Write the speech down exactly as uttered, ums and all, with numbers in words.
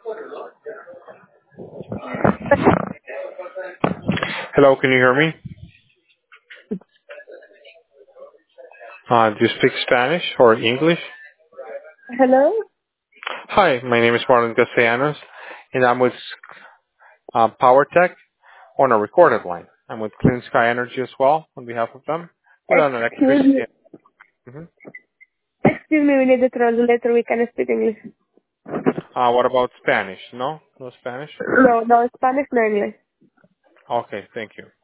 Hello, can you hear me? Uh, do you speak Spanish or English? Hello? Hi, my name is Marlon Castellanos, and I'm with uh, PowerTech on a recorded line. I'm with Clean Sky Energy as well on behalf of them. We're on Excuse electricity. me. hmm Excuse me, we need a translator. We can speak English. Uh, what about Spanish? No? No Spanish? No, no Spanish, no English. Okay, thank you.